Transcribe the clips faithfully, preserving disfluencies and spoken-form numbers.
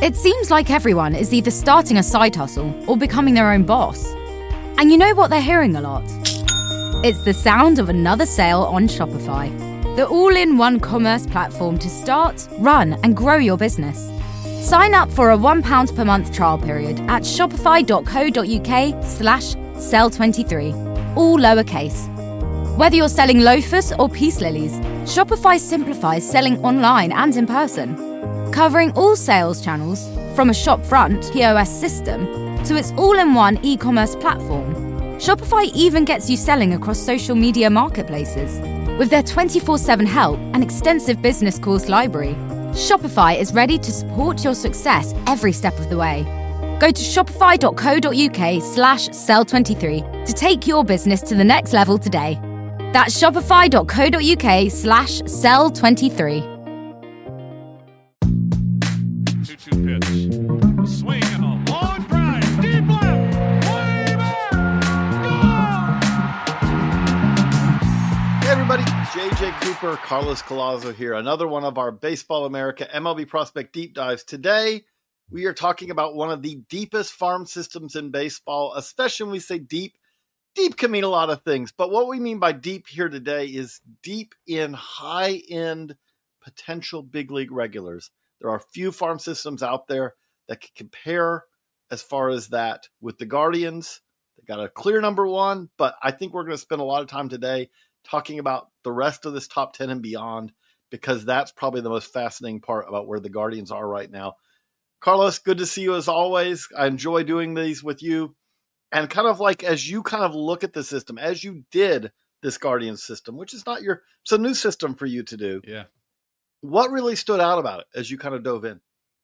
It seems like everyone is either starting a side hustle or becoming their own boss. And you know what they're hearing a lot? It's the sound of another sale on Shopify, the all-in-one commerce platform to start, run, and grow your business. Sign up for a one pound per month trial period at shopify.co.uk slash sell 23, all lowercase. Whether you're selling loafers or peace lilies, Shopify simplifies selling online and in person, covering all sales channels from a shopfront P O S system to its all-in-one e-commerce platform. Shopify even gets you selling across social media marketplaces. With their twenty-four seven help and extensive business course library, Shopify is ready to support your success every step of the way. Go to shopify.co.uk slash sell 23 to take your business to the next level today. That's shopify.co.uk slash sell 23. two two pitch. Swing and a long drive. Deep left. Way back. Gone. Hey everybody, J J Cooper, Carlos Collazo here. Another one of our Baseball America M L B Prospect Deep Dives. Today, we are talking about one of the deepest farm systems in baseball, especially when we say deep. Deep can mean a lot of things, but what we mean by deep here today is deep in high-end potential big league regulars. There are few farm systems out there that can compare as far as that with the Guardians. They got a clear number one, but I think we're going to spend a lot of time today talking about the rest of this top ten and beyond, because that's probably the most fascinating part about where the Guardians are right now. Carlos, good to see you as always. I enjoy doing these with you. And kind of like as you kind of look at the system, as you did this Guardians system, which is not your, it's a new system for you to do. Yeah. What really stood out about it as you kind of dove in?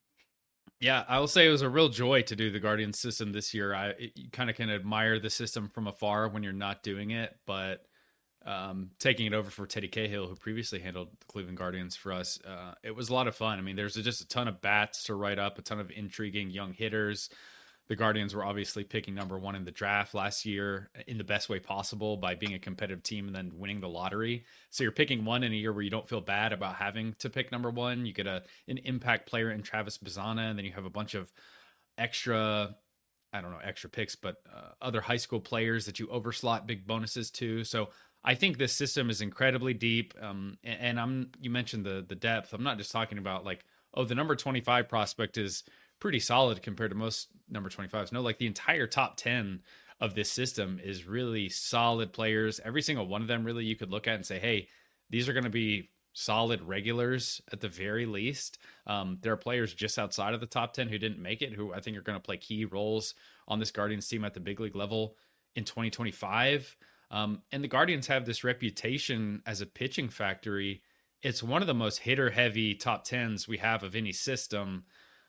Yeah, I will say it was a real joy to do the Guardians system this year. I it, you kind of can admire the system from afar when you're not doing it, but um, taking it over for Teddy Cahill, who previously handled the Cleveland Guardians for us, uh, it was a lot of fun. I mean, there's just a ton of bats to write up, a ton of intriguing young hitters. The Guardians were obviously picking number one in the draft last year in the best way possible by being a competitive team and then winning the lottery. So you're picking one in a year where you don't feel bad about having to pick number one. You get a an impact player in Travis Bazzana, and then you have a bunch of extra, I don't know, extra picks, but uh, other high school players that you overslot big bonuses to. So I think this system is incredibly deep. Um, and, and I'm you mentioned the the depth. I'm not just talking about like, oh, the number twenty-five prospect is pretty solid compared to most number twenty-fives. No, like the entire top ten of this system is really solid players. Every single one of them really you could look at and say, hey, these are going to be solid regulars at the very least. Um, there are players just outside of the top ten who didn't make it, who I think are going to play key roles on this Guardians team at the big league level in twenty twenty-five. Um, and the Guardians have this reputation as a pitching factory. It's one of the most hitter-heavy top tens we have of any system.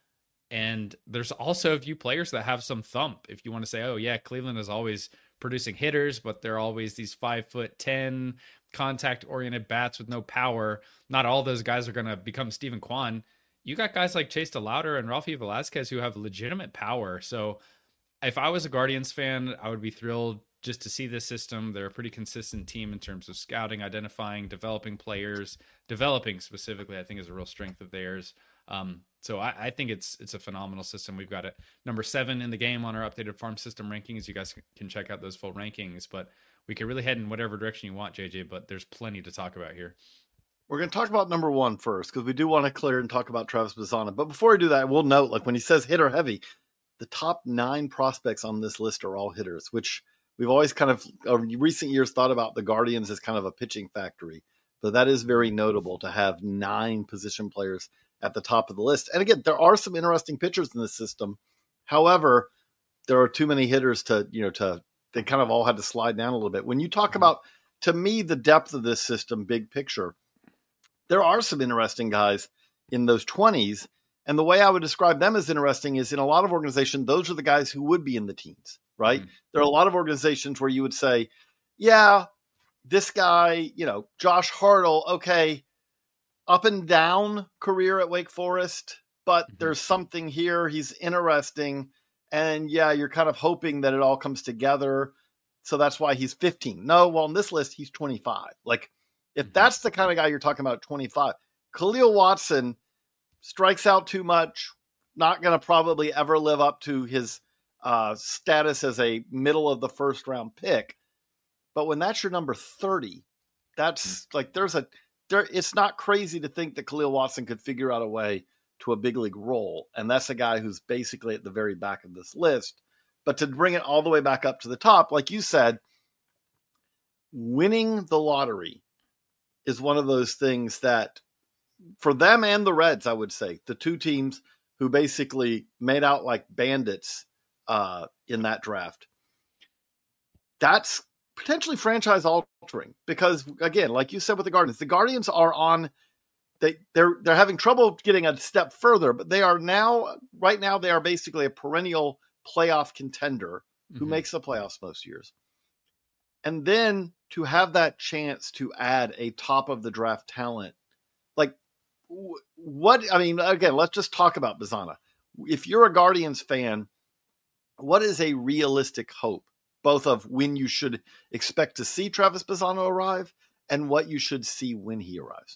And there's also a few players that have some thump. If you want to say, oh yeah, Cleveland is always producing hitters, but they're always these five foot ten contact oriented bats with no power. Not all those guys are going to become Stephen Kwan. You got guys like Chase DeLauder and Rafi Velasquez who have legitimate power. So if I was a Guardians fan, I would be thrilled just to see this system. They're a pretty consistent team in terms of scouting, identifying, developing players, developing specifically, I think is a real strength of theirs. Um, so I, I think it's it's a phenomenal system. We've got it number seven in the game on our updated farm system rankings. You guys can check out those full rankings, but we can really head in whatever direction you want, J J, but there's plenty to talk about here. We're going to talk about number one first, because we do want to clear and talk about Travis Bazzana. But before we do that, we'll note, like when he says hitter heavy, the top nine prospects on this list are all hitters, which we've always kind of, uh, recent years, thought about the Guardians as kind of a pitching factory. But that is very notable to have nine position players at the top of the list. And again, there are some interesting pitchers in this system. However, there are too many hitters to, you know, to, they kind of all had to slide down a little bit. When you talk about, to me, the depth of this system, big picture, there are some interesting guys in those twenties. And the way I would describe them as interesting is in a lot of organizations, those are the guys who would be in the teens, right? Mm-hmm. There are a lot of organizations where you would say, yeah, this guy, you know, Josh Hartle, okay, up and down career at Wake Forest, but mm-hmm. there's something here. He's interesting. And yeah, you're kind of hoping that it all comes together. So that's why he's fifteen. No, well, on this list, he's twenty-five. Like if mm-hmm. that's the kind of guy you're talking about, twenty-five, Khalil Watson strikes out too much, not going to probably ever live up to his uh, status as a middle of the first round pick. But when that's your number thirty, that's like there's a there. It's not crazy to think that Khalil Watson could figure out a way to a big league role, and that's a guy who's basically at the very back of this list. But to bring it all the way back up to the top, like you said, winning the lottery is one of those things that, for them and the Reds, I would say, the two teams who basically made out like bandits uh, in that draft, that's potentially franchise altering. Because, again, like you said with the Guardians, the Guardians are on they they're they're having trouble getting a step further, but they are now right now they are basically a perennial playoff contender who mm-hmm. makes the playoffs most years. And then to have that chance to add a top of the draft talent, like what, I mean, again, let's just talk about Bazana. If you're a Guardians fan, what is a realistic hope, both of when you should expect to see Travis Bazana arrive and what you should see when he arrives?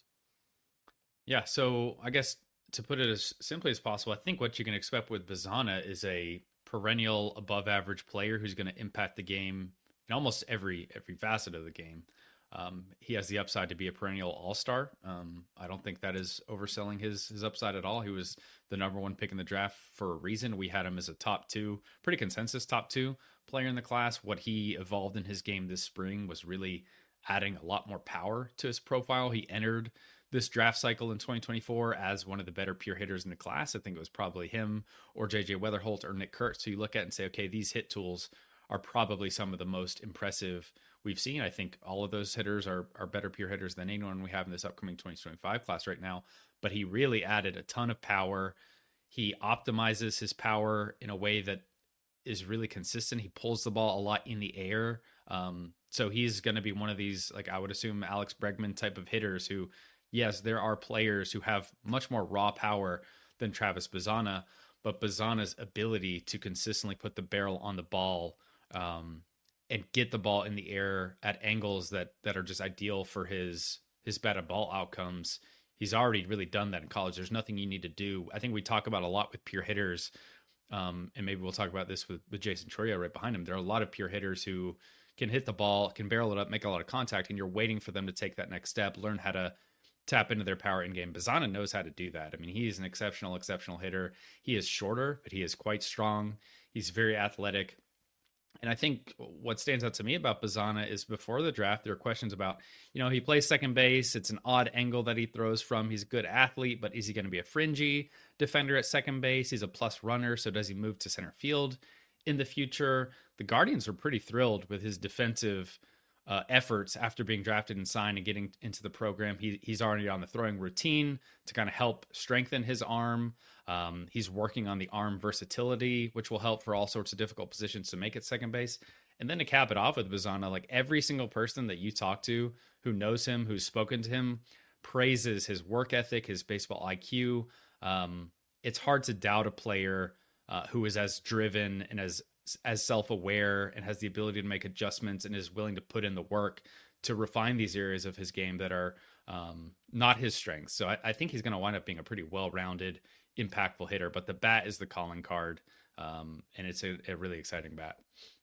Yeah. So I guess to put it as simply as possible, I think what you can expect with Bazana is a perennial above average player who's going to impact the game in almost every every facet of the game. Um, he has the upside to be a perennial all-star. Um, I don't think that is overselling his his upside at all. He was the number one pick in the draft for a reason. We had him as a top two, pretty consensus top two player in the class. What he evolved in his game this spring was really adding a lot more power to his profile. He entered this draft cycle in twenty twenty-four as one of the better pure hitters in the class. I think it was probably him or J J Weatherholt or Nick Kurtz. So you look at it and say, okay, these hit tools are probably some of the most impressive we've seen. I think all of those hitters are are better pure hitters than anyone we have in this upcoming twenty twenty-five class right now. But he really added a ton of power. He optimizes his power in a way that is really consistent. He pulls the ball a lot in the air. Um, so he's going to be one of these, like I would assume, Alex Bregman type of hitters who, yes, there are players who have much more raw power than Travis Bazana, but Bazana's ability to consistently put the barrel on the ball um, and get the ball in the air at angles that that are just ideal for his his batted ball outcomes. He's already really done that in college. There's nothing you need to do. I think we talk about a lot with pure hitters, um, and maybe we'll talk about this with, with Jason Chourio right behind him. There are a lot of pure hitters who can hit the ball, can barrel it up, make a lot of contact, and you're waiting for them to take that next step, learn how to tap into their power in game. Bazana knows how to do that. I mean, he's an exceptional, exceptional hitter. He is shorter, but he is quite strong. He's very athletic. And I think what stands out to me about Bazana is before the draft, there are questions about, you know, he plays second base. It's an odd angle that he throws from. He's a good athlete, but is he going to be a fringy defender at second base? He's a plus runner. So does he move to center field in the future? The Guardians are pretty thrilled with his defensive uh, efforts after being drafted and signed and getting into the program. He, he's already on the throwing routine to kind of help strengthen his arm. Um, he's working on the arm versatility, which will help for all sorts of difficult positions to make it second base. And then to cap it off with Bazana, like every single person that you talk to who knows him, who's spoken to him, praises his work ethic, his baseball I Q. Um, it's hard to doubt a player uh, who is as driven and as as self-aware and has the ability to make adjustments and is willing to put in the work to refine these areas of his game that are um, not his strengths. So I, I think he's going to wind up being a pretty well-rounded, impactful hitter, but the bat is the calling card. Um, and it's a, a really exciting bat.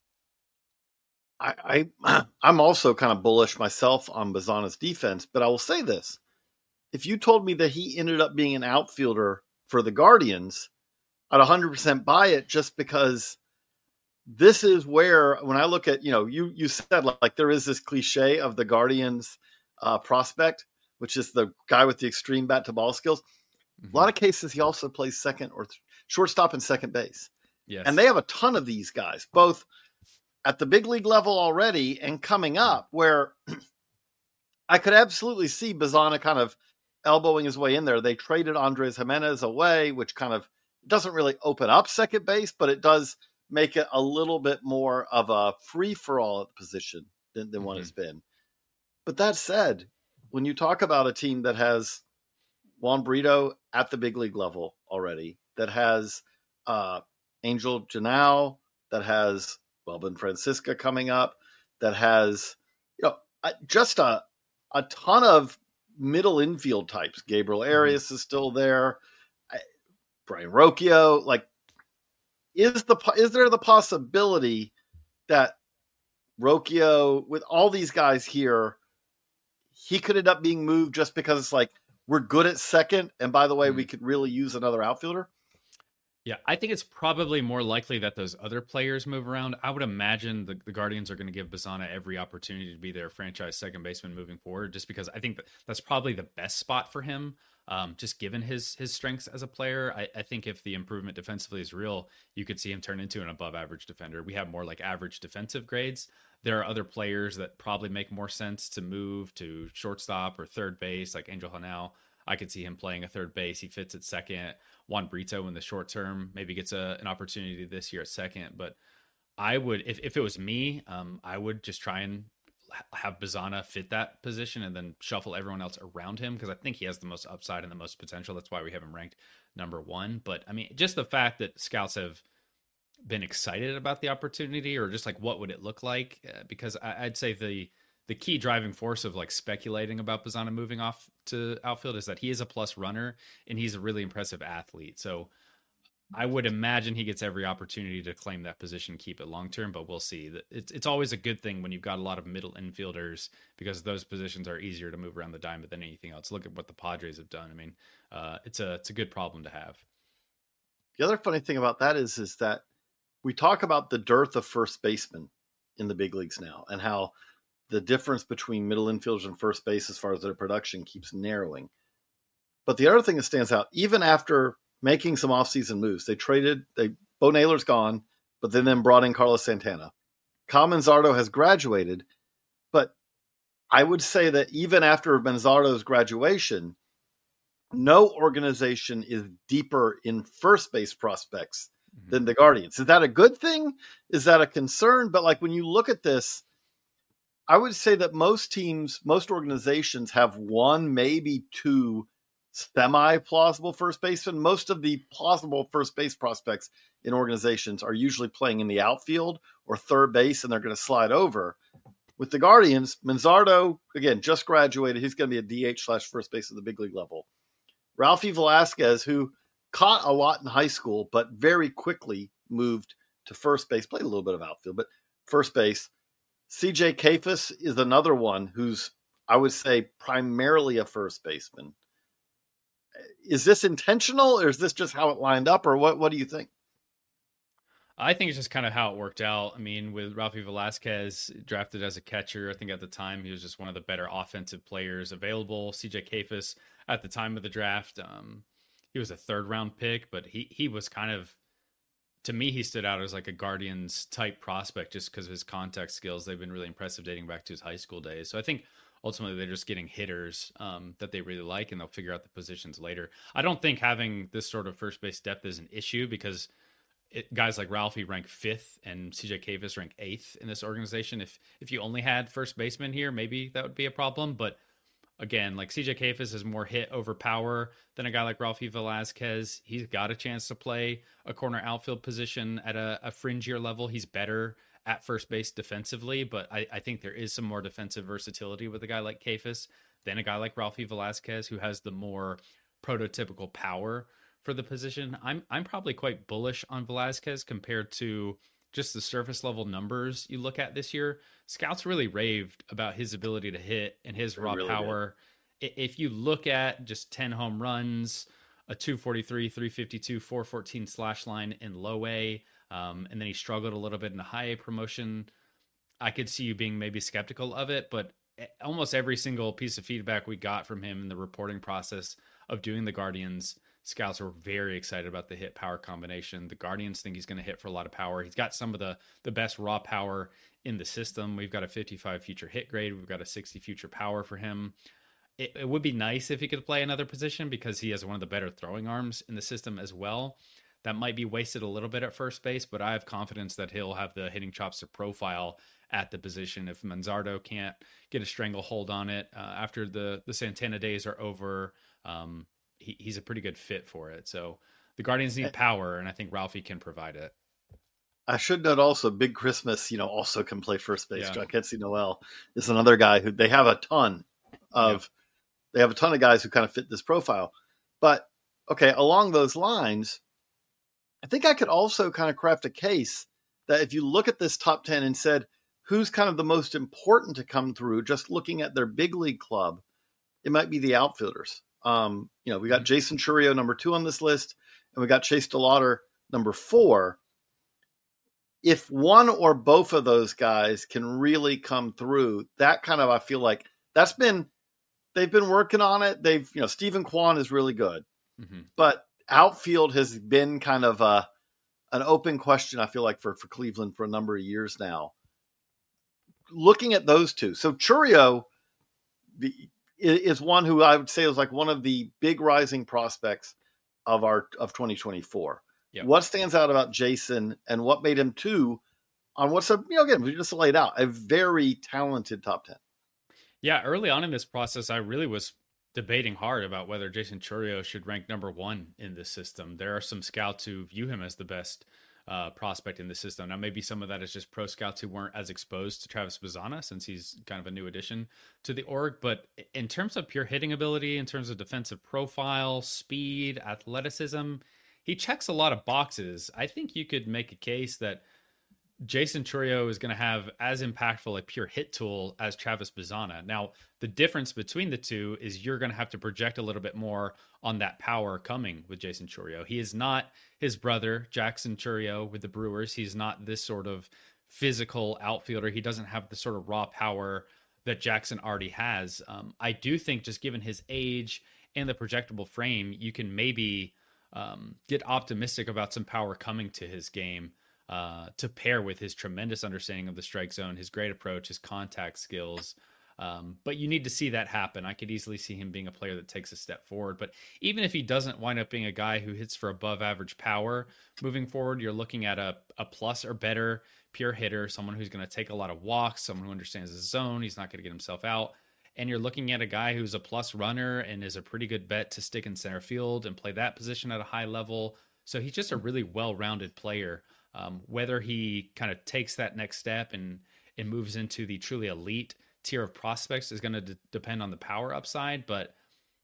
I, I, I'm also kind of bullish myself on Bazana's defense, but I will say this. If you told me that he ended up being an outfielder for the Guardians, I'd one hundred percent buy it, just because this is where, when I look at, you know, you, you said like, like there is this cliche of the Guardians uh, prospect, which is the guy with the extreme bat to ball skills. Mm-hmm. A lot of cases, he also plays second or th- shortstop and second base. Yes. And they have a ton of these guys, both at the big league level already and coming up, where I could absolutely see Bazana kind of elbowing his way in there. They traded Andres Jimenez away, which kind of doesn't really open up second base, but it does make it a little bit more of a free-for-all at the position than, than mm-hmm. what it's been. But that said, when you talk about a team that has Juan Brito at the big league level already, that has uh, Angel Janao, that has Welbin Francisca coming up, that has, you know, just a a ton of middle infield types. Gabriel Arias mm-hmm. is still there. I, Brian Rocchio. Like, is the is there the possibility that Rocchio, with all these guys here, he could end up being moved just because it's like, we're good at second, and by the way, mm. we could really use another outfielder? Yeah, I think it's probably more likely that those other players move around. I would imagine the, the Guardians are going to give Bazzana every opportunity to be their franchise second baseman moving forward, just because I think that that's probably the best spot for him, um, just given his his strengths as a player. I, I think if the improvement defensively is real, you could see him turn into an above-average defender. We have more like average defensive grades. There are other players that probably make more sense to move to shortstop or third base, like Angel Hanau. I could see him playing a third base. He fits at second. Juan Brito in the short term maybe gets a, an opportunity this year at second. But I would, if, if it was me, um, I would just try and have Bazzana fit that position and then shuffle everyone else around him, because I think he has the most upside and the most potential. That's why we have him ranked number one. But I mean, just the fact that scouts have been excited about the opportunity, or just like what would it look like? Uh, because I, I'd say the the key driving force of like speculating about Bazzana moving off to outfield is that he is a plus runner and he's a really impressive athlete. So I would imagine he gets every opportunity to claim that position, keep it long term, but we'll see. It's it's always a good thing when you've got a lot of middle infielders, because those positions are easier to move around the diamond than anything else. Look at what the Padres have done. I mean, uh, it's a it's a good problem to have. The other funny thing about that is is that we talk about the dearth of first basemen in the big leagues now, and how the difference between middle infielders and first base as far as their production keeps narrowing. But the other thing that stands out, even after making some offseason moves, they traded, they Bo Naylor's gone, but then then brought in Carlos Santana. Kyle Manzardo has graduated, but I would say that even after Manzardo's graduation, no organization is deeper in first base prospects mm-hmm. than the Guardians. Is that a good thing? Is that a concern? But like when you look at this, I would say that most teams, most organizations have one, maybe two semi-plausible first basemen. Most of the plausible first base prospects in organizations are usually playing in the outfield or third base, and they're going to slide over. With the Guardians, Manzardo, again, just graduated. He's going to be a D H slash first base at the big league level. Ralphie Velasquez, who caught a lot in high school, but very quickly moved to first base, played a little bit of outfield, but first base. C J Kayfus is another one who's, I would say, primarily a first baseman. Is this intentional, or is this just how it lined up, or what, what do you think? I think it's just kind of how it worked out. I mean, with Ralphie Velasquez drafted as a catcher, I think at the time he was just one of the better offensive players available. C J Kayfus at the time of the draft, um, he was a third round pick, but he, he was kind of, to me, he stood out as like a Guardians type prospect just because of his contact skills. They've been really impressive dating back to his high school days. So I think ultimately they're just getting hitters um, that they really like, and they'll figure out the positions later. I don't think having this sort of first base depth is an issue, because it, guys like Ralphie rank fifth and C J Kayfus rank eighth in this organization. If if you only had first baseman here, maybe that would be a problem. But again, like C J Kayfus has more hit over power than a guy like Ralphie Velasquez. He's got a chance to play a corner outfield position at a, a fringier level. He's better at first base defensively, but I, I think there is some more defensive versatility with a guy like Kayfus than a guy like Ralphie Velasquez, who has the more prototypical power for the position. I'm I'm probably quite bullish on Velasquez compared to just the surface level numbers you look at this year. Scouts really raved about his ability to hit and his raw really power. Did. If you look at just ten home runs, a two forty-three, three fifty-two, four fourteen slash line in low A, um, and then he struggled a little bit in the high A promotion, I could see you being maybe skeptical of it, but almost every single piece of feedback we got from him in the reporting process of doing the Guardians, scouts were very excited about the hit power combination. The Guardians think he's going to hit for a lot of power. He's got some of the, the best raw power in the system. We've got a fifty-five future hit grade. We've got a sixty future power for him. It, it would be nice if he could play another position, because he has one of the better throwing arms in the system as well. That might be wasted a little bit at first base, but I have confidence that he'll have the hitting chops to profile at the position. If Manzardo can't get a stranglehold on it uh, after the, the Santana days are over, um, he, he's a pretty good fit for it. So the Guardians need power, and I think Ralphie can provide it. I should note also, Big Christmas, you know, also can play first base. Yeah. Jacquetsi Noel is another guy who they have a ton of. Yeah. They have a ton of guys who kind of fit this profile. But okay, along those lines, I think I could also kind of craft a case that if you look at this top ten and said, who's kind of the most important to come through, just looking at their big league club, it might be the outfielders. Um, you know, we got mm-hmm. Jason Chourio, number two on this list, and we got Chase DeLauter, number four. If one or both of those guys can really come through, that kind of, I feel like that's been, they've been working on it. They've, you know, Stephen Kwan is really good, mm-hmm. but outfield has been kind of a, an open question, I feel like, for, for Cleveland for a number of years now. Looking at those two. So Chourio the, is one who I would say is like one of the big rising prospects of our, of twenty twenty-four. Yep. What stands out about Jason and what made him two on what's a, you know, again, we just laid out a very talented top ten. Yeah. Early on in this process, I really was debating hard about whether Jason Chourio should rank number one in this system. There are some scouts who view him as the best uh, prospect in the system. Now, maybe some of that is just pro scouts who weren't as exposed to Travis Bazzana since he's kind of a new addition to the org. But in terms of pure hitting ability, in terms of defensive profile, speed, athleticism, he checks a lot of boxes. I think you could make a case that Jason Chourio is going to have as impactful a pure hit tool as Travis Bazzana. Now, the difference between the two is you're going to have to project a little bit more on that power coming with Jason Chourio. He is not his brother, Jackson Chourio, with the Brewers. He's not this sort of physical outfielder. He doesn't have the sort of raw power that Jackson already has. Um, I do think just given his age and the projectable frame, you can maybe um, get optimistic about some power coming to his game. Uh, to pair with his tremendous understanding of the strike zone, his great approach, his contact skills. Um, but you need to see that happen. I could easily see him being a player that takes a step forward. But even if he doesn't wind up being a guy who hits for above average power moving forward, you're looking at a, a plus or better pure hitter, someone who's going to take a lot of walks, someone who understands his zone. He's not going to get himself out. And you're looking at a guy who's a plus runner and is a pretty good bet to stick in center field and play that position at a high level. So he's just a really well-rounded player. Um, whether he kind of takes that next step and, and moves into the truly elite tier of prospects is going to d- depend on the power upside, but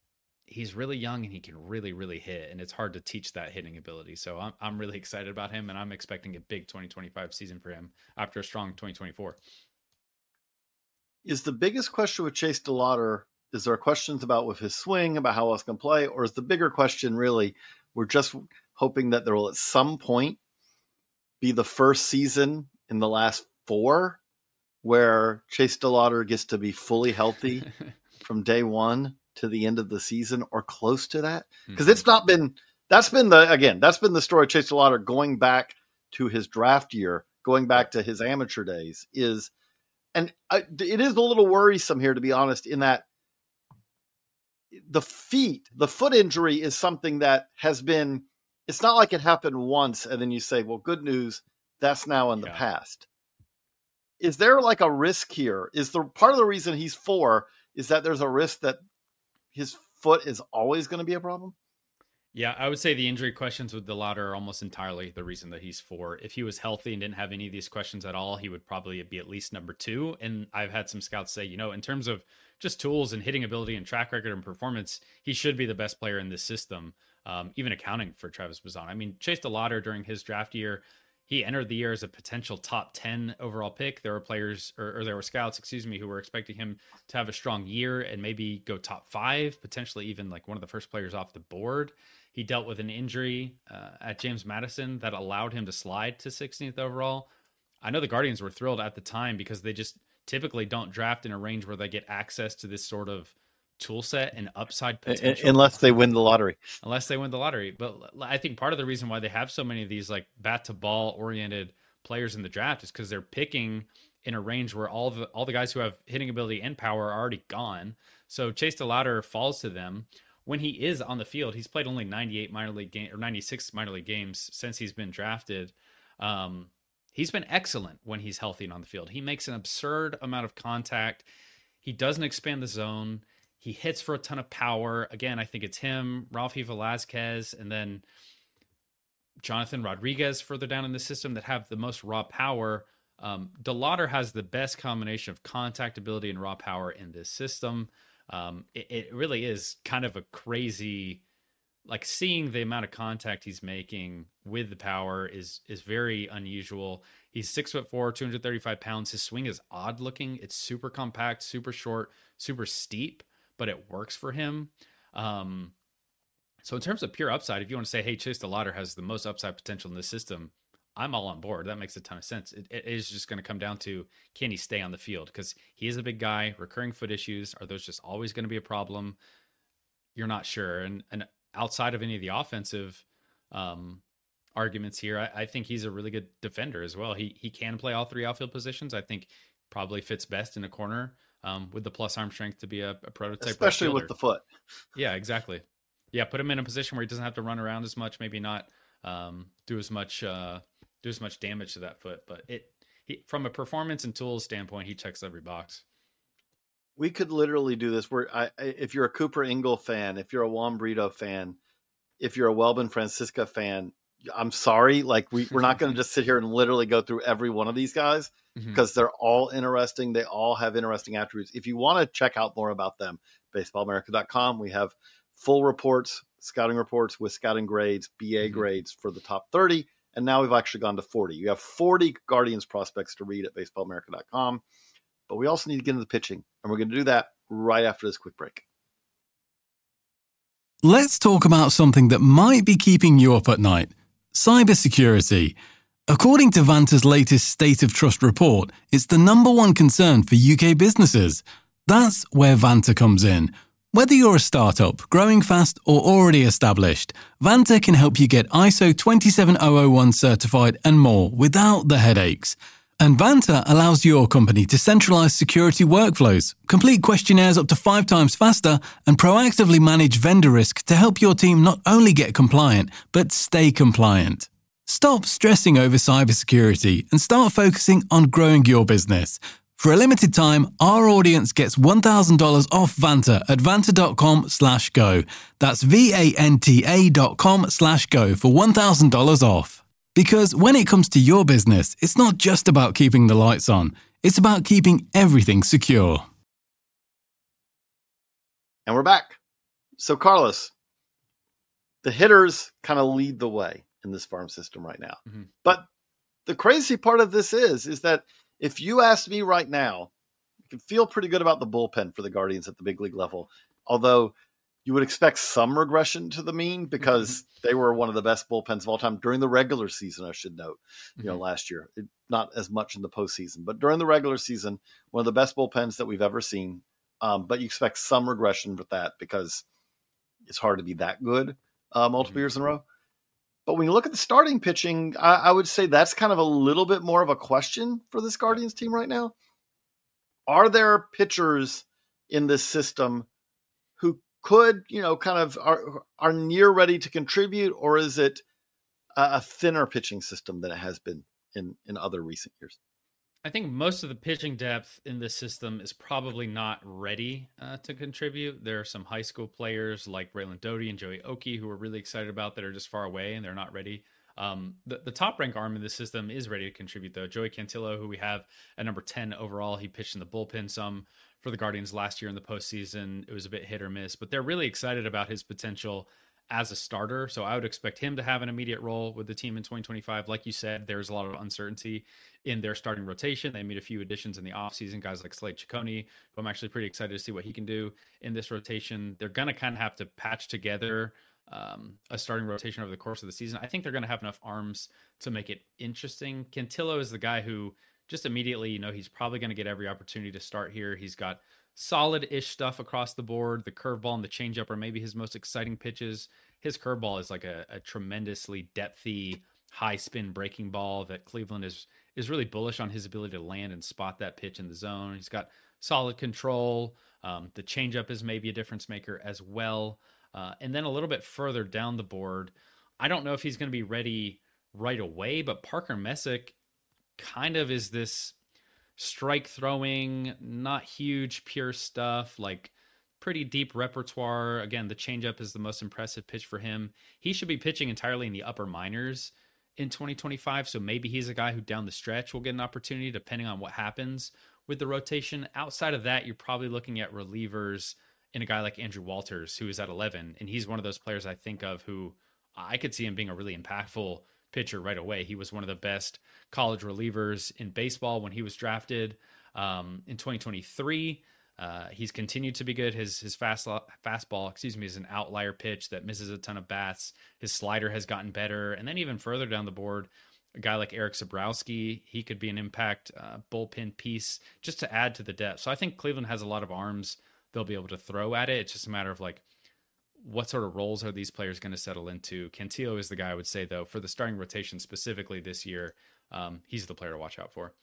he's really young and he can really, really hit, and it's hard to teach that hitting ability. So I'm I'm really excited about him, and I'm expecting a big twenty twenty-five season for him after a strong twenty twenty-four. Is the biggest question with Chase DeLauter, is there questions about with his swing, about how else can play, or is the bigger question really, we're just hoping that there will at some point be the first season in the last four where Chase DeLauter gets to be fully healthy from day one to the end of the season or close to that? Because mm-hmm. it's not been, that's been the, again, that's been the story of Chase DeLauter going back to his draft year, going back to his amateur days is, and I, it is a little worrisome here, to be honest, in that the feet, the foot injury is something that has been, it's not like it happened once and then you say, well, good news, that's now in the yeah. past. Is there like a risk here? Is the part of the reason he's four is that there's a risk that his foot is always going to be a problem? Yeah, I would say the injury questions with DeLauter are almost entirely the reason that he's four. If he was healthy and didn't have any of these questions at all, he would probably be at least number two. And I've had some scouts say, you know, in terms of just tools and hitting ability and track record and performance, he should be the best player in this system. Um, even accounting for Travis Bazzana. I mean, Chase DeLauter during his draft year, he entered the year as a potential top ten overall pick. There were players, or, or there were scouts, excuse me, who were expecting him to have a strong year and maybe go top five, potentially even like one of the first players off the board. He dealt with an injury uh, at James Madison that allowed him to slide to sixteenth overall. I know the Guardians were thrilled at the time because they just typically don't draft in a range where they get access to this sort of tool set and upside potential, unless they win the lottery. Unless they win the lottery. But I think part of the reason why they have so many of these like bat to ball oriented players in the draft is because they're picking in a range where all the all the guys who have hitting ability and power are already gone. So Chase DeLauter falls to them. When he is on the field, he's played only ninety-eight minor league game or ninety-six minor league games since he's been drafted. Um, he's been excellent when he's healthy and on the field. He makes an absurd amount of contact. He doesn't expand the zone. He hits for a ton of power. Again, I think it's him, Rafi Velazquez, and then Jonathan Rodriguez further down in the system that have the most raw power. Um, DeLauter has the best combination of contact ability and raw power in this system. Um, it, it really is kind of a crazy like seeing the amount of contact he's making with the power is is very unusual. He's six foot four, two hundred thirty-five pounds. His swing is odd looking. It's super compact, super short, super steep, but it works for him. Um, so in terms of pure upside, if you want to say, hey, Chase DeLauder has the most upside potential in this system, I'm all on board. That makes a ton of sense. It, it is just going to come down to, can he stay on the field? Because he is a big guy, recurring foot issues. Are those just always going to be a problem? You're not sure. And, and outside of any of the offensive um, arguments here, I, I think he's a really good defender as well. He he can play all three outfield positions. I think probably fits best in a corner um, with the plus arm strength to be a, a prototype. Especially with the foot. Yeah, exactly. Yeah, put him in a position where he doesn't have to run around as much, maybe not um, do as much uh, do as much damage to that foot. But it he, from a performance and tools standpoint, he checks every box. We could literally do this. Where I, if you're a Cooper Ingle fan, if you're a Juan Brito fan, if you're a Welbin Francisca fan, I'm sorry. Like we, we're not going to just sit here and literally go through every one of these guys because mm-hmm. they're all interesting. They all have interesting attributes. If you want to check out more about them, baseball america dot com. We have full reports, scouting reports with scouting grades, B A mm-hmm. grades for the top thirty. And now we've actually gone to forty. You have forty Guardians prospects to read at baseball america dot com. But we also need to get into the pitching, and we're going to do that right after this quick break. Let's talk about something that might be keeping you up at night: cybersecurity. According to Vanta's latest State of Trust report, it's the number one concern for U K businesses. That's where Vanta comes in. Whether you're a startup, growing fast, or already established, Vanta can help you get I S O twenty-seven thousand one certified and more without the headaches. And Vanta allows your company to centralize security workflows, complete questionnaires up to five times faster, and proactively manage vendor risk to help your team not only get compliant, but stay compliant. Stop stressing over cybersecurity and start focusing on growing your business. For a limited time, our audience gets one thousand dollars off Vanta at vanta.com slash go. That's V-A-N-T-A dot com slash go for one thousand dollars off. Because when it comes to your business, it's not just about keeping the lights on. It's about keeping everything secure. And we're back. So, Carlos, the hitters kind of lead the way in this farm system right now. Mm-hmm. But the crazy part of this is, is that if you ask me right now, you can feel pretty good about the bullpen for the Guardians at the big league level. Although you would expect some regression to the mean because mm-hmm. they were one of the best bullpens of all time during the regular season, I should note, you mm-hmm. know, last year. It, not as much in the postseason, but during the regular season, one of the best bullpens that we've ever seen. Um, but you expect some regression with that because it's hard to be that good uh, multiple mm-hmm. years in a row. But when you look at the starting pitching, I, I would say that's kind of a little bit more of a question for this Guardians team right now. Are there pitchers in this system who could, you know, kind of are, are near ready to contribute, or is it a, a thinner pitching system than it has been in, in other recent years? I think most of the pitching depth in this system is probably not ready uh, to contribute. There are some high school players like Raylan Doty and Joey Oki who are really excited about that are just far away and they're not ready. Um, the, the top rank arm in this system is ready to contribute, though. Joey Cantillo, who we have at number ten overall, he pitched in the bullpen some for the Guardians last year in the postseason. It was a bit hit or miss, but they're really excited about his potential as a starter. So I would expect him to have an immediate role with the team in twenty twenty-five. Like you said, there's a lot of uncertainty in their starting rotation. They made a few additions in the offseason, guys like Slade Ciccone, who I'm actually pretty excited to see what he can do in this rotation. They're going to kind of have to patch together um, a starting rotation over the course of the season. I think they're going to have enough arms to make it interesting. Cantillo is the guy who just immediately, you know, he's probably going to get every opportunity to start here. He's got solid-ish stuff across the board. The curveball and the changeup are maybe his most exciting pitches. His curveball is like a, a tremendously depthy, high-spin breaking ball that Cleveland is is really bullish on his ability to land and spot that pitch in the zone. He's got solid control. Um, the changeup is maybe a difference maker as well. Uh, and then a little bit further down the board, I don't know if he's going to be ready right away, but Parker Messick kind of is this strike throwing, not huge pure stuff, like pretty deep repertoire. Again, the changeup is the most impressive pitch for him. He should be pitching entirely in the upper minors in twenty twenty-five. So maybe he's a guy who down the stretch will get an opportunity depending on what happens with the rotation. Outside of that, you're probably looking at relievers in a guy like Andrew Walters, who is at eleven. And he's one of those players I think of who I could see him being a really impactful pitcher right away. He was one of the best college relievers in baseball when he was drafted um, in twenty twenty-three. Uh, he's continued to be good. His his fast fastball, excuse me, is an outlier pitch that misses a ton of bats. His slider has gotten better, and then even further down the board, a guy like Eric Sabrowski, he could be an impact uh, bullpen piece just to add to the depth. So I think Cleveland has a lot of arms they'll be able to throw at it. It's just a matter of like, what sort of roles are these players going to settle into? Cantillo is the guy I would say, though, for the starting rotation specifically this year, um, he's the player to watch out for.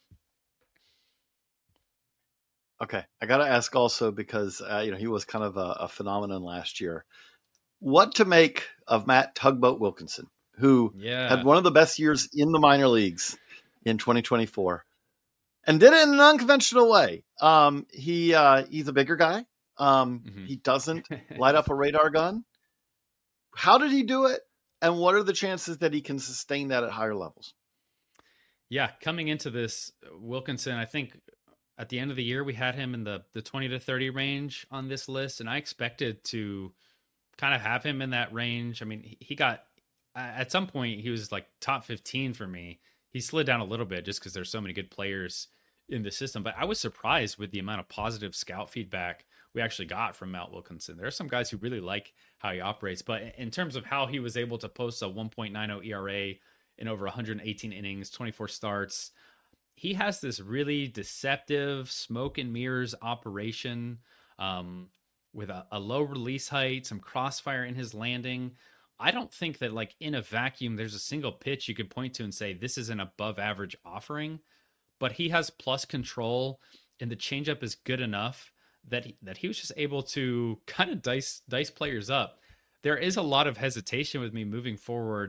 Okay, I got to ask also because uh, you know he was kind of a, a phenomenon last year. What to make of Matt Tugboat Wilkinson, who yeah. had one of the best years in the minor leagues in twenty twenty-four, and did it in an unconventional way. Um, he uh, he's a bigger guy. Um, mm-hmm. He doesn't light up a radar gun. How did he do it? And what are the chances that he can sustain that at higher levels? Yeah, coming into this, Wilkinson, I think at the end of the year, we had him in the, the twenty to thirty range on this list. And I expected to kind of have him in that range. I mean, he got, at some point, he was like top fifteen for me. He slid down a little bit just because there's so many good players in the system. But I was surprised with the amount of positive scout feedback we actually got from Matt Wilkinson. There are some guys who really like how he operates, but in terms of how he was able to post a one point nine oh E R A in over one hundred eighteen innings, twenty-four starts, he has this really deceptive smoke and mirrors operation um, with a, a low release height, some crossfire in his landing. I don't think that like in a vacuum, there's a single pitch you could point to and say, this is an above average offering, but he has plus control and the changeup is good enough that he, that he was just able to kind of dice dice players up. There is a lot of hesitation with me moving forward.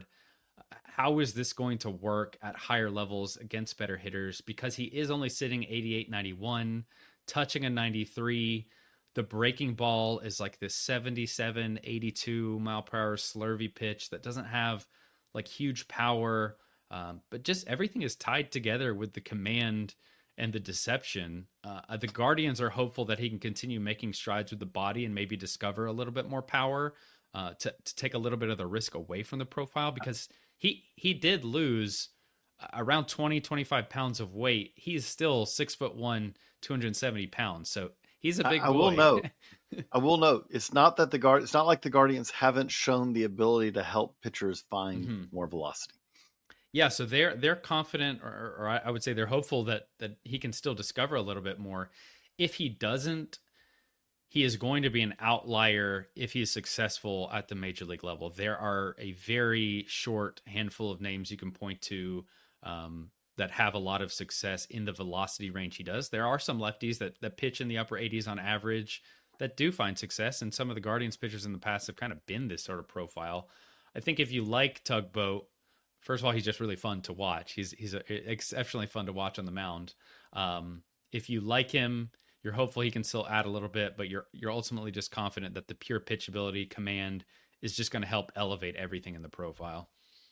How is this going to work at higher levels against better hitters? Because he is only sitting eighty-eight, ninety-one, touching a ninety-three. The breaking ball is like this seventy-seven, eighty-two mile per hour slurvy pitch that doesn't have like huge power, um, but just everything is tied together with the command and the deception. Uh, the Guardians are hopeful that he can continue making strides with the body and maybe discover a little bit more power uh, to, to take a little bit of the risk away from the profile, because he, he did lose around twenty, twenty-five pounds of weight. He's still six foot one, two hundred seventy pounds. So he's a big I, boy. I will note, I will note, it's not that the guard, it's not like the Guardians haven't shown the ability to help pitchers find mm-hmm. more velocity. Yeah, so they're they're confident, or, or I would say they're hopeful that that he can still discover a little bit more. If he doesn't, he is going to be an outlier if he is successful at the major league level. There are a very short handful of names you can point to um, that have a lot of success in the velocity range he does. There are some lefties that that pitch in the upper eighties on average that do find success, and some of the Guardians pitchers in the past have kind of been this sort of profile. I think if you like Tugboat, first of all, he's just really fun to watch. He's he's a, exceptionally fun to watch on the mound. Um, if you like him, you're hopeful he can still add a little bit, but you're you're ultimately just confident that the pure pitch ability, command, is just going to help elevate everything in the profile.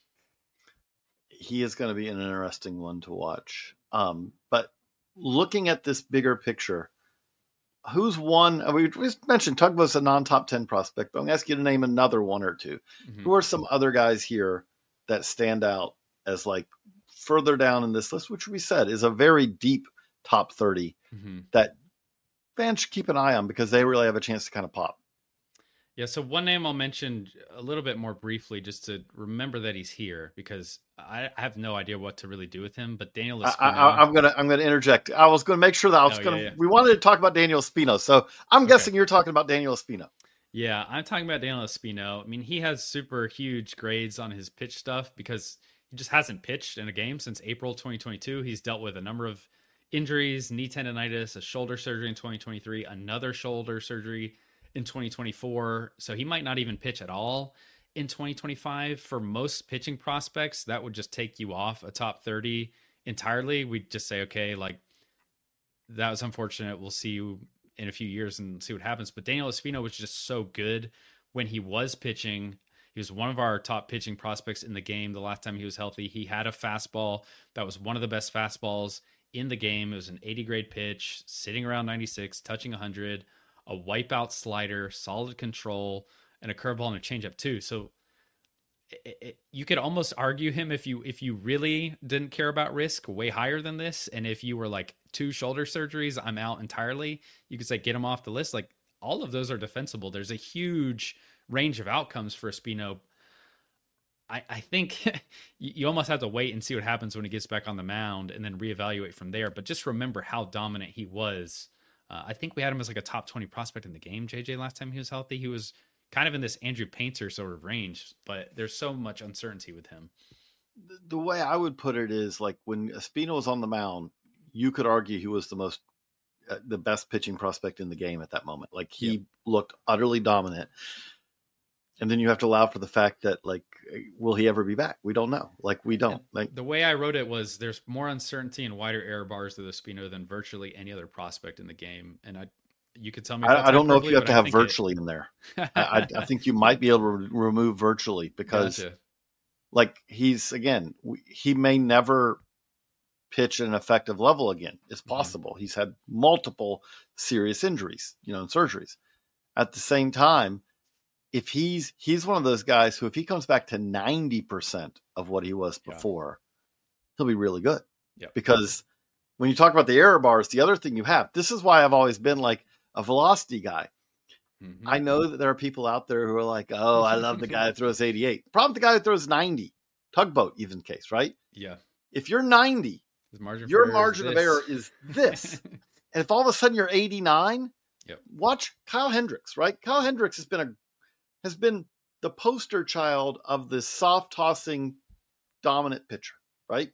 He is going to be an interesting one to watch. Um, but looking at this bigger picture, who's one? We just mentioned Tugboat's a non-top ten prospect, but I'm going to ask you to name another one or two. Mm-hmm. Who are some other guys here that stand out as like further down in this list, which we said is a very deep top thirty mm-hmm. that fans should keep an eye on because they really have a chance to kind of pop. Yeah. So one name I'll mention a little bit more briefly, just to remember that he's here, because I have no idea what to really do with him, but Daniel Espino. I, I, I'm going to, I'm going to interject. I was going to make sure that I was oh, going to, yeah, yeah. we wanted to talk about Daniel Espino. So I'm okay. guessing you're talking about Daniel Espino. Yeah, I'm talking about Daniel Espino. I mean, he has super huge grades on his pitch stuff because he just hasn't pitched in a game since April twenty twenty-two. He's dealt with a number of injuries, knee tendonitis, a shoulder surgery in twenty twenty-three, another shoulder surgery in twenty twenty-four. So he might not even pitch at all in twenty twenty-five. For most pitching prospects, that would just take you off a top thirty entirely. We'd just say, okay, like, that was unfortunate. We'll see you in a few years and see what happens. But Daniel Espino was just so good when he was pitching. He was one of our top pitching prospects in the game the last time he was healthy. He had a fastball that was one of the best fastballs in the game. It was an eighty grade pitch, sitting around ninety-six, touching one hundred, a wipeout slider, solid control, and a curveball and a changeup too. So it, it, you could almost argue him if you if you really didn't care about risk way higher than this, and if you were like two shoulder surgeries, I'm out entirely. You could say get him off the list. Like all of those are defensible. There's a huge range of outcomes for Espino. I, I think you almost have to wait and see what happens when he gets back on the mound and then reevaluate from there. But just remember how dominant he was. Uh, I think we had him as like a top twenty prospect in the game, J J, last time he was healthy. He was kind of in this Andrew Painter sort of range, but there's so much uncertainty with him. The way I would put it is like when Espino was on the mound, you could argue he was the most, uh, the best pitching prospect in the game at that moment. Like he yep. looked utterly dominant. And then you have to allow for the fact that, like, will he ever be back? We don't know. Like, we don't. Like the way I wrote it was, there's more uncertainty and wider error bars with Espino than virtually any other prospect in the game. And I, you could tell me. If I, I don't know if you have to have virtually it... in there. I, I think you might be able to re- remove virtually because, gotcha. like, he's again, he may never pitch at an effective level again. It's possible. Mm-hmm. He's had multiple serious injuries, you know, and surgeries. At the same time, if he's he's one of those guys who, if he comes back to ninety percent of what he was before, yeah. he'll be really good. Yep. Because when you talk about the error bars, the other thing you have, this is why I've always been like a velocity guy. Mm-hmm. I know that there are people out there who are like, oh, I love the guy that throws eighty-eight. Problem with the guy that throws ninety, tugboat even case, right? Yeah. If you're ninety, margin your margin of error is this. And if all of a sudden you're eighty-nine, yep. watch Kyle Hendricks, right? Kyle Hendricks has been a has been the poster child of this soft tossing dominant pitcher, right?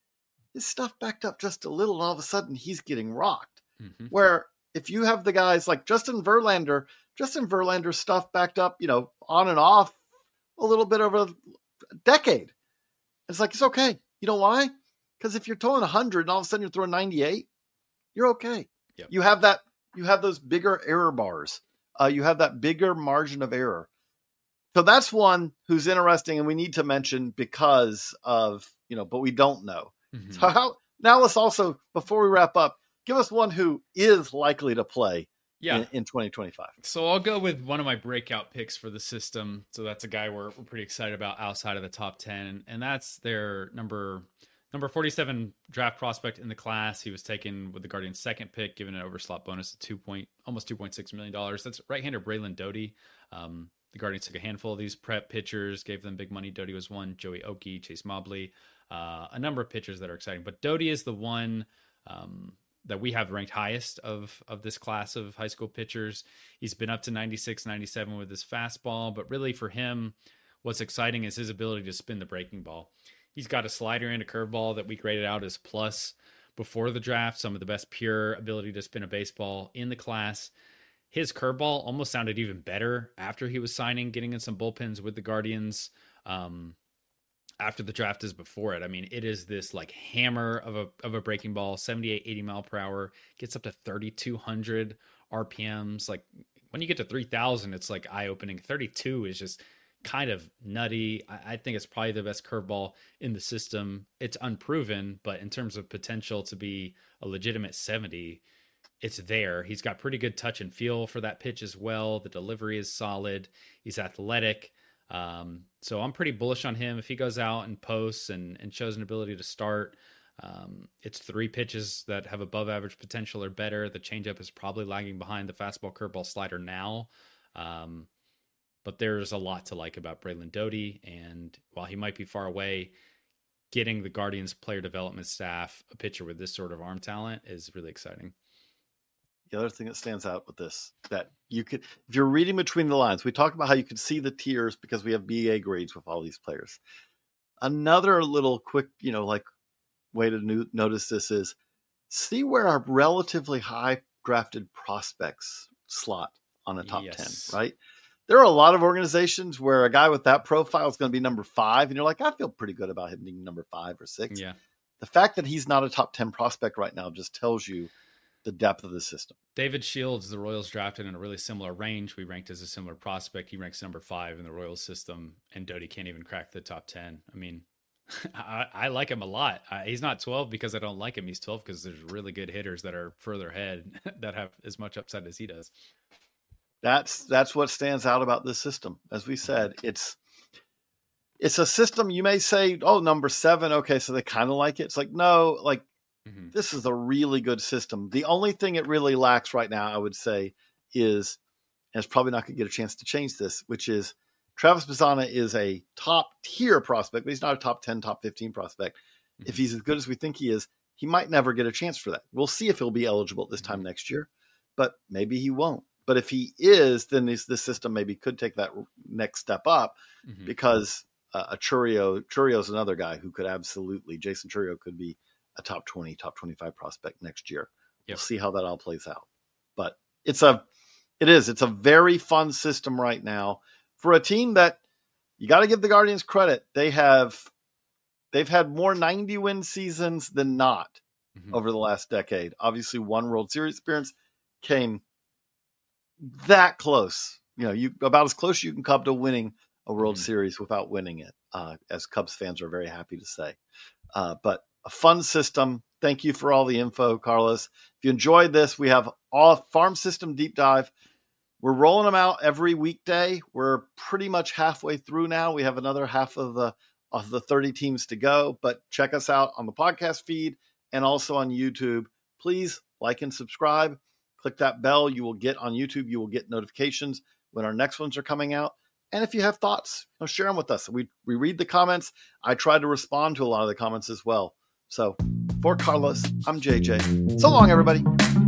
His stuff backed up just a little, and all of a sudden he's getting rocked. Mm-hmm. Where if you have the guys like Justin Verlander, Justin Verlander's stuff backed up, you know, on and off a little bit over a decade. It's like, it's okay. You know why? Because if you're throwing one hundred and all of a sudden you're throwing ninety-eight, you're okay. Yep. You have that, you have those bigger error bars. Uh, you have that bigger margin of error. So that's one who's interesting, and we need to mention because of, you know, but we don't know. Mm-hmm. So how, now let's also, before we wrap up, give us one who is likely to play yeah. in, in twenty twenty-five. So I'll go with one of my breakout picks for the system. So that's a guy we're, we're pretty excited about outside of the top ten, and that's their number number forty-seven draft prospect in the class. He was taken with the Guardians' second pick, given an overslot bonus of two point almost two point six million dollars. That's right-hander Braylon Doty. Um, The Guardians took a handful of these prep pitchers, gave them big money. Doty was one, Joey Oakey, Chase Mobley, uh, a number of pitchers that are exciting. But Doty is the one um, that we have ranked highest of, of this class of high school pitchers. He's been up to ninety-six, ninety-seven with his fastball. But really for him, what's exciting is his ability to spin the breaking ball. He's got a slider and a curveball that we graded out as plus before the draft, some of the best pure ability to spin a baseball in the class. His curveball almost sounded even better after he was signing, getting in some bullpens with the Guardians um, after the draft as before it. I mean, it is this like hammer of a of a breaking ball, seventy-eight, eighty mile per hour, gets up to thirty-two hundred R P Ms. Like when you get to three thousand, it's like eye-opening. thirty-two is just kind of nutty. I, I think it's probably the best curveball in the system. It's unproven, but in terms of potential to be a legitimate seventy, it's there. He's got pretty good touch and feel for that pitch as well. The delivery is solid. He's athletic. Um, so I'm pretty bullish on him. If he goes out and posts and, and shows an ability to start, um, it's three pitches that have above average potential or better. The changeup is probably lagging behind the fastball, curveball, slider now. Um, but there's a lot to like about Braylon Doty. And while he might be far away, getting the Guardians player development staff a pitcher with this sort of arm talent is really exciting. The other thing that stands out with this, that you could, if you're reading between the lines, we talked about how you could see the tiers because we have B A grades with all these players. Another little quick, you know, like way to new, notice this is see where our relatively high drafted prospects slot on a top yes. ten, right? There are a lot of organizations where a guy with that profile is going to be number five, and you're like, I feel pretty good about him being number five or six. Yeah. The fact that he's not a top ten prospect right now just tells you the depth of the system. David Shields, the Royals drafted in a really similar range. We ranked as a similar prospect. He ranks number five in the Royals system, and Doty can't even crack the top ten. I mean, I, I like him a lot. I, he's not twelve because I don't like him. He's twelve because there's really good hitters that are further ahead that have as much upside as he does. That's that's what stands out about this system. As we said, it's it's a system you may say, oh, number seven, okay, so they kind of like it. It's like, no, like mm-hmm. this is a really good system. The only thing it really lacks right now, I would say, is, and it's probably not going to get a chance to change this, which is Travis Bazzana is a top tier prospect, but he's not a top ten, top fifteen prospect. Mm-hmm. If he's as good as we think he is, he might never get a chance for that. We'll see if he'll be eligible at this time mm-hmm. next year, but maybe he won't. But if he is, then this, this system maybe could take that next step up mm-hmm. because uh, a Chourio, Chourio is another guy who could absolutely, Jason Chourio could be a top twenty, top twenty-five prospect next year. Yep. We'll see how that all plays out. But it's a, it is, it's a very fun system right now for a team that you got to give the Guardians credit. They have, they've had more ninety win seasons than not mm-hmm. over the last decade. Obviously one World Series appearance came that close, you know, you about as close as you can come to winning a World mm-hmm. Series without winning it, uh, as Cubs fans are very happy to say. Uh, but a fun system. Thank you for all the info, Carlos. If you enjoyed this, we have all Farm System Deep Dive. We're rolling them out every weekday. We're pretty much halfway through now. We have another half of the of the thirty teams to go, but check us out on the podcast feed and also on YouTube. Please like and subscribe. Click that bell. You will get on YouTube. You will get notifications when our next ones are coming out. And if you have thoughts, you know, share them with us. We we read the comments. I try to respond to a lot of the comments as well. So for Carlos, I'm J J. So long, everybody.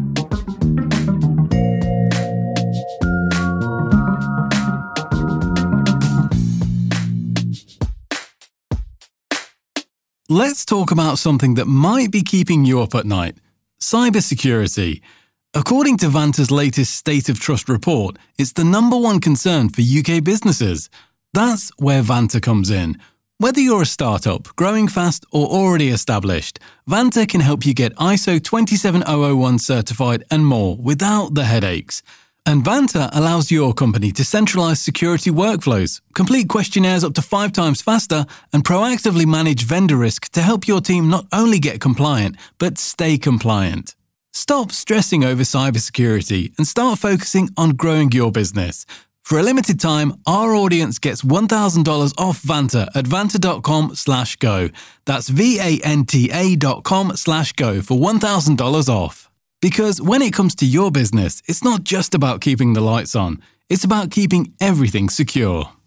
Let's talk about something that might be keeping you up at night: cybersecurity. According to Vanta's latest State of Trust report, it's the number one concern for U K businesses. That's where Vanta comes in. Whether you're a startup, growing fast, or already established, Vanta can help you get I S O twenty-seven thousand one certified and more without the headaches. And Vanta allows your company to centralize security workflows, complete questionnaires up to five times faster, and proactively manage vendor risk to help your team not only get compliant, but stay compliant. Stop stressing over cybersecurity and start focusing on growing your business. For a limited time, our audience gets one thousand dollars off Vanta at vanta.com slash go. That's V-A-N-T-A dot com slash go for one thousand dollars off. Because when it comes to your business, it's not just about keeping the lights on. It's about keeping everything secure.